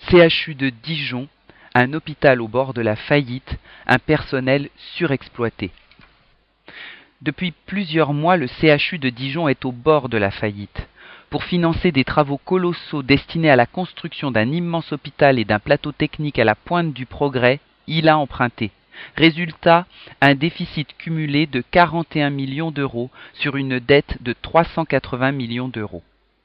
CHU de Dijon, un hôpital au bord de la faillite, un personnel surexploité. Depuis plusieurs mois, le CHU de Dijon est au bord de la faillite. Pour financer des travaux colossaux destinés à la construction d'un immense hôpital et d'un plateau technique à la pointe du progrès, il a emprunté. Résultat, un déficit cumulé de 41 millions d'euros sur une dette de 380 millions d'euros.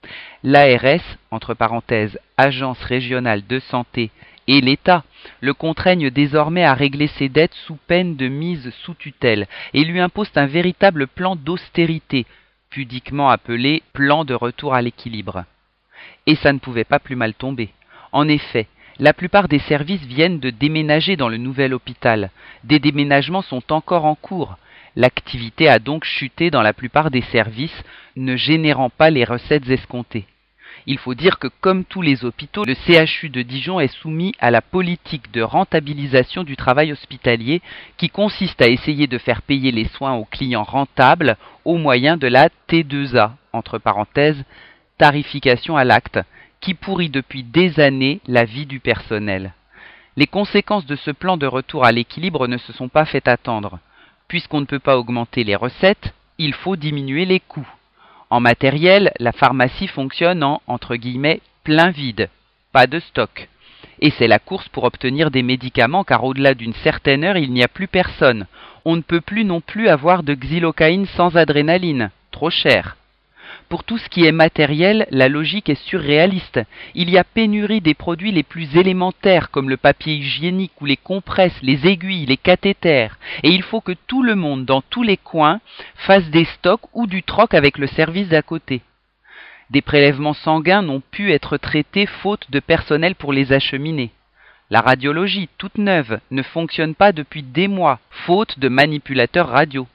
L'ARS, entre parenthèses Agence régionale de santé, et l'État le contraignent désormais à régler ses dettes sous peine de mise sous tutelle et lui imposent un véritable plan d'austérité, pudiquement appelé plan de retour à l'équilibre. Et ça ne pouvait pas plus mal tomber. En effet, la plupart des services viennent de déménager dans le nouvel hôpital. Des déménagements sont encore en cours. L'activité a donc chuté dans la plupart des services, ne générant pas les recettes escomptées. Il faut dire que comme tous les hôpitaux, le CHU de Dijon est soumis à la politique de rentabilisation du travail hospitalier qui consiste à essayer de faire payer les soins aux clients rentables au moyen de la T2A, entre parenthèses, tarification à l'acte, qui pourrit depuis des années la vie du personnel. Les conséquences de ce plan de retour à l'équilibre ne se sont pas fait attendre. Puisqu'on ne peut pas augmenter les recettes, il faut diminuer les coûts. En matériel, la pharmacie fonctionne en, entre guillemets, plein vide, pas de stock. Et c'est la course pour obtenir des médicaments car au-delà d'une certaine heure, il n'y a plus personne. On ne peut plus non plus avoir de xylocaïne sans adrénaline, trop cher. Pour tout ce qui est matériel, la logique est surréaliste. Il y a pénurie des produits les plus élémentaires comme le papier hygiénique ou les compresses, les aiguilles, les cathéters. Et il faut que tout le monde, dans tous les coins, fasse des stocks ou du troc avec le service d'à côté. Des prélèvements sanguins n'ont pu être traités faute de personnel pour les acheminer. La radiologie, toute neuve, ne fonctionne pas depuis des mois, faute de manipulateurs radio.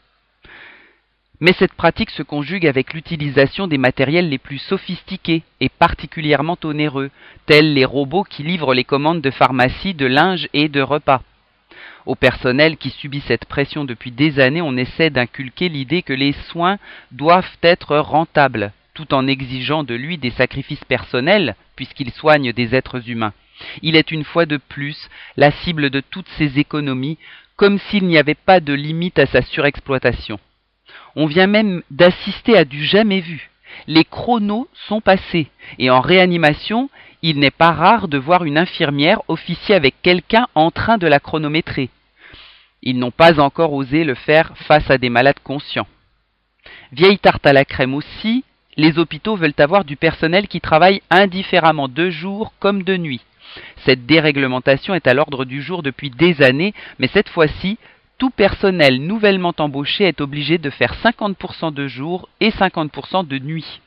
Mais cette pratique se conjugue avec l'utilisation des matériels les plus sophistiqués et particulièrement onéreux, tels les robots qui livrent les commandes de pharmacie, de linge et de repas. Au personnel qui subit cette pression depuis des années, on essaie d'inculquer l'idée que les soins doivent être rentables, tout en exigeant de lui des sacrifices personnels, puisqu'il soigne des êtres humains. Il est une fois de plus la cible de toutes ces économies, comme s'il n'y avait pas de limite à sa surexploitation. On vient même d'assister à du jamais vu. Les chronos sont passés et en réanimation, il n'est pas rare de voir une infirmière officier avec quelqu'un en train de la chronométrer. Ils n'ont pas encore osé le faire face à des malades conscients. Vieille tarte à la crème aussi, les hôpitaux veulent avoir du personnel qui travaille indifféremment de jour comme de nuit. Cette déréglementation est à l'ordre du jour depuis des années, mais cette fois-ci, tout personnel nouvellement embauché est obligé de faire 50% de jour et 50% de nuit.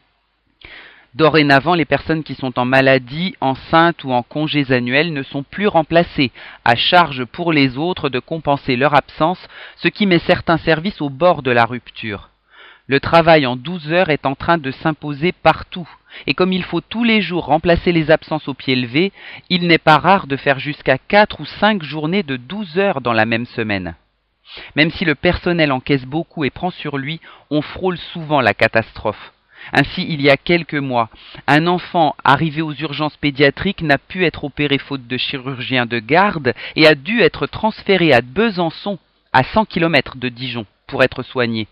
Dorénavant, les personnes qui sont en maladie, enceintes ou en congés annuels ne sont plus remplacées, à charge pour les autres de compenser leur absence, ce qui met certains services au bord de la rupture. Le travail en 12 heures est en train de s'imposer partout, et comme il faut tous les jours remplacer les absences au pied levé, il n'est pas rare de faire jusqu'à 4 ou 5 journées de 12 heures dans la même semaine. Même si le personnel encaisse beaucoup et prend sur lui, on frôle souvent la catastrophe. Ainsi, il y a quelques mois, un enfant arrivé aux urgences pédiatriques n'a pu être opéré faute de chirurgien de garde et a dû être transféré à Besançon, à 100 km de Dijon, pour être soigné.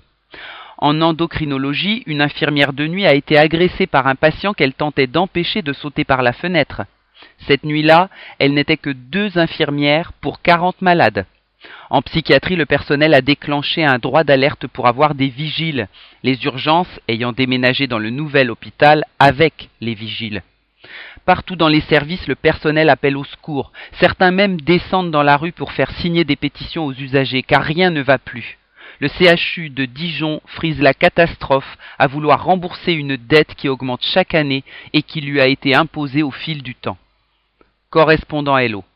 En endocrinologie, une infirmière de nuit a été agressée par un patient qu'elle tentait d'empêcher de sauter par la fenêtre. Cette nuit-là, elle n'était que 2 infirmières pour 40 malades. En psychiatrie, le personnel a déclenché un droit d'alerte pour avoir des vigiles, les urgences ayant déménagé dans le nouvel hôpital avec les vigiles. Partout dans les services, le personnel appelle au secours. Certains même descendent dans la rue pour faire signer des pétitions aux usagers, car rien ne va plus. Le CHU de Dijon frise la catastrophe à vouloir rembourser une dette qui augmente chaque année et qui lui a été imposée au fil du temps. Correspondant Hello.